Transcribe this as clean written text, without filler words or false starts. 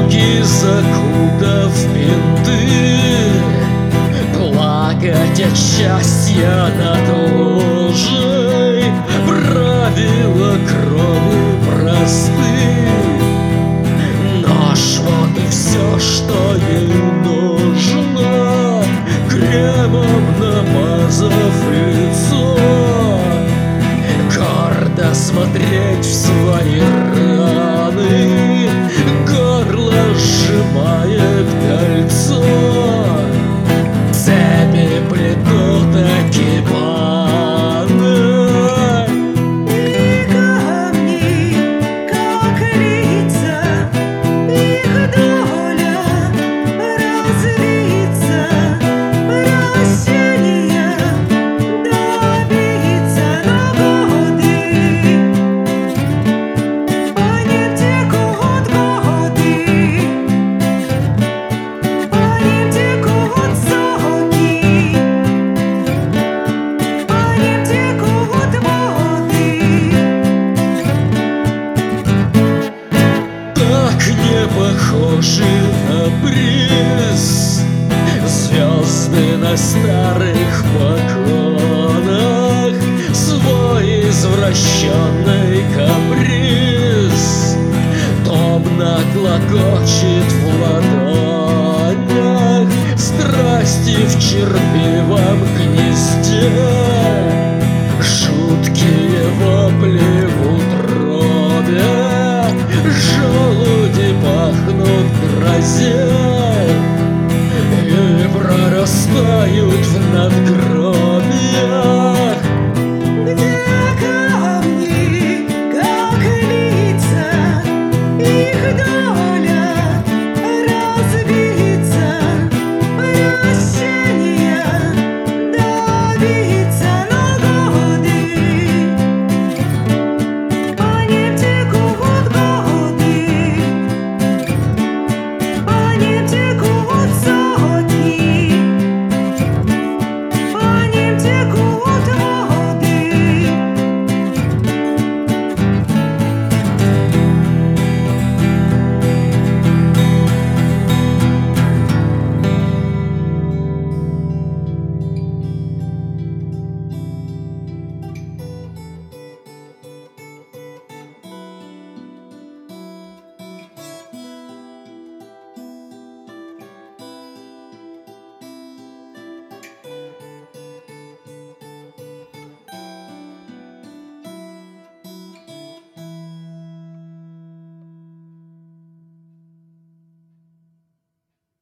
руки закутав в бинты, плакать от счастья над ложей, правила крови просты. Нож вот и все, что ей нужно, кремом намазав лицо, гордо смотреть в свои раны, горло сжимает кольцо. Цепи плетут экипаны, И камни, как лица, их доля развиться, прощения добиться на годы. По ним текут годы, по ним текут соки, по ним текут воды. так не похожи на бриз звезды на старых поклонах. Свой извращенный каприз томно клокочет в ладонях, страсти в червивом гнезде, жуткие вопли в утробе, желуди пахнут грозе и прорастают в